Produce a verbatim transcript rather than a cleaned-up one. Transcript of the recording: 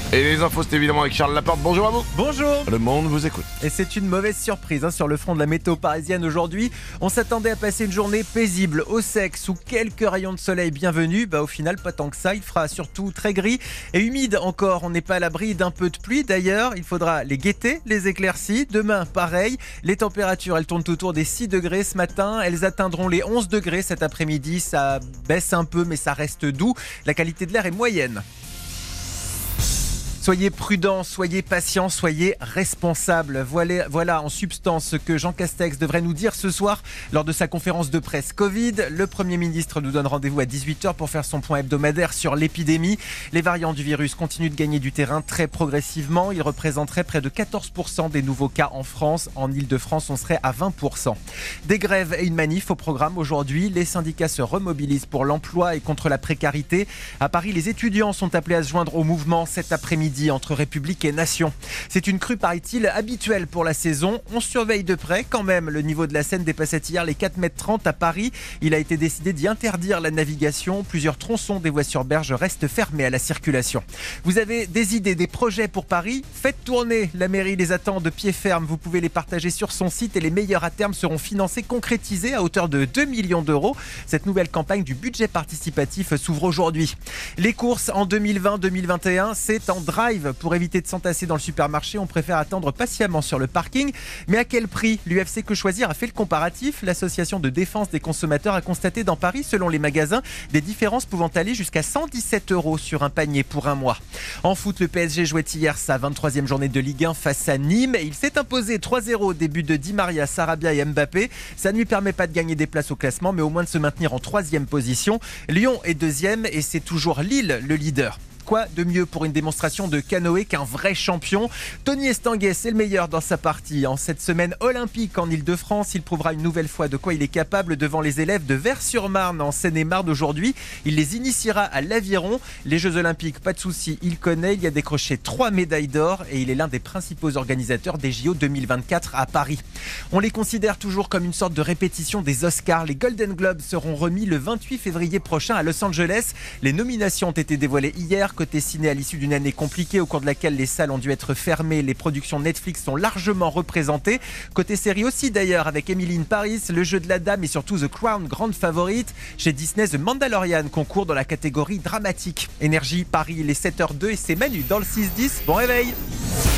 Et les infos, c'est évidemment avec Charles Laporte. Bonjour à vous. Bonjour. Le monde vous écoute. Et c'est une mauvaise surprise hein, sur le front de la météo parisienne aujourd'hui. On s'attendait à passer une journée paisible, au sec, sous quelques rayons de soleil bienvenus. Bah, au final, pas tant que ça. Il fera surtout très gris et humide encore. On n'est pas à l'abri d'un peu de pluie. D'ailleurs, il faudra les guetter, les éclaircies. Demain, pareil. Les températures, elles tournent autour des six degrés ce matin. Elles atteindront les onze degrés cet après-midi. Ça baisse un peu, mais ça reste doux. La qualité de l'air est moyenne. Soyez prudents, soyez patients, soyez responsables. Voilà, voilà en substance ce que Jean Castex devrait nous dire ce soir lors de sa conférence de presse Covid. Le Premier ministre nous donne rendez-vous à dix-huit heures pour faire son point hebdomadaire sur l'épidémie. Les variants du virus continuent de gagner du terrain très progressivement. Ils représenteraient près de quatorze pour cent des nouveaux cas en France. En Ile-de-France, on serait à vingt pour cent. Des grèves et une manif au programme aujourd'hui. Les syndicats se remobilisent pour l'emploi et contre la précarité. À Paris, les étudiants sont appelés à se joindre au mouvement cet après-midi entre République et Nation. C'est une crue, paraît-il, habituelle pour la saison. On surveille de près quand même. Le niveau de la Seine dépassait hier les quatre mètres trente à Paris. Il a été décidé d'y interdire la navigation. Plusieurs tronçons des voies sur berge restent fermés à la circulation. Vous avez des idées, des projets pour Paris ? Faites tourner. La mairie les attend de pied ferme. Vous pouvez les partager sur son site et les meilleurs à terme seront financés, concrétisés à hauteur de deux millions d'euros. Cette nouvelle campagne du budget participatif s'ouvre aujourd'hui. Les courses en deux mille vingt deux mille vingt et un, c'est en drive. Pour éviter de s'entasser dans le supermarché, on préfère attendre patiemment sur le parking. Mais à quel prix ? L'U F C Que Choisir a fait le comparatif. L'association de défense des consommateurs a constaté dans Paris, selon les magasins, des différences pouvant aller jusqu'à cent dix-sept euros sur un panier pour un mois. En foot, le P S G jouait hier sa vingt-troisième journée de Ligue un face à Nîmes. Et il s'est imposé trois zéro au début de Di Maria, Sarabia et Mbappé. Ça ne lui permet pas de gagner des places au classement, mais au moins de se maintenir en troisième position. Lyon est deuxième et c'est toujours Lille le leader. Quoi de mieux pour une démonstration de canoë qu'un vrai champion ? Tony Estanguet, c'est le meilleur dans sa partie. En cette semaine olympique en Ile-de-France, il prouvera une nouvelle fois de quoi il est capable devant les élèves de Vers-sur-Marne en Seine-et-Marne aujourd'hui. Il les initiera à l'aviron. Les Jeux Olympiques, pas de souci, il connaît. Il a décroché trois médailles d'or et il est l'un des principaux organisateurs des J O deux mille vingt-quatre à Paris. On les considère toujours comme une sorte de répétition des Oscars. Les Golden Globes seront remis le vingt-huit février prochain à Los Angeles. Les nominations ont été dévoilées hier. Côté ciné, à l'issue d'une année compliquée au cours de laquelle les salles ont dû être fermées, les productions Netflix sont largement représentées. Côté série aussi d'ailleurs, avec Emily in Paris, Le Jeu de la Dame et surtout The Crown, grande favorite. Chez Disney, The Mandalorian concourt dans la catégorie dramatique. Énergie, Paris, les sept heures zéro deux et c'est Manu dans le six dix. Bon réveil.